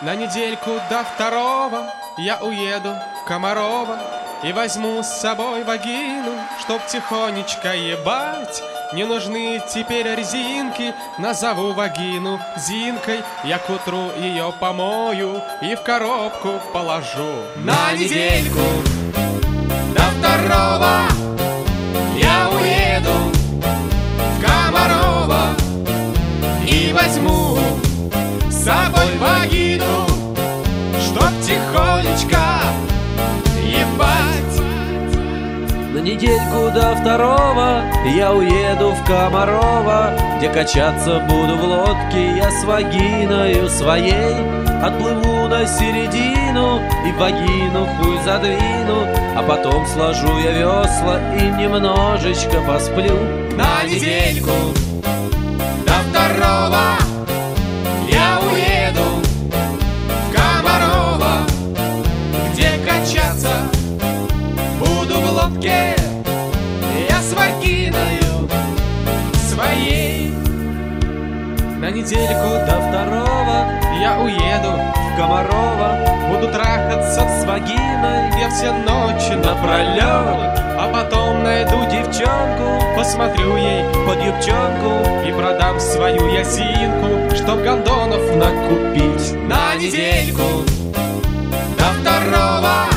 На недельку до второго я уеду в Комарово и возьму с собой вагину, чтоб тихонечко ебать. Не нужны теперь резинки, назову вагину Зинкой. Я к утру ее помою и в коробку положу. На недельку до второго я уеду в Комарово и возьму с собой вагину, чтоб тихонечко ебать. На недельку до второго я уеду в Комарово, где качаться буду в лодке я с вагиною своей. Отплыву на середину и вагину хуй задвину, а потом сложу я весла и немножечко посплю. На недельку до второго я уеду в Комарово, где качаться буду в лодке я с вагиною своей. На недельку До второго я уеду в Комарово, буду трахаться с вагиной я все ночи напролет, а потом найду девчонку посмотрю ей под юбчонку и продам свою ясинку, чтоб гондонов накупить. На недельку до второго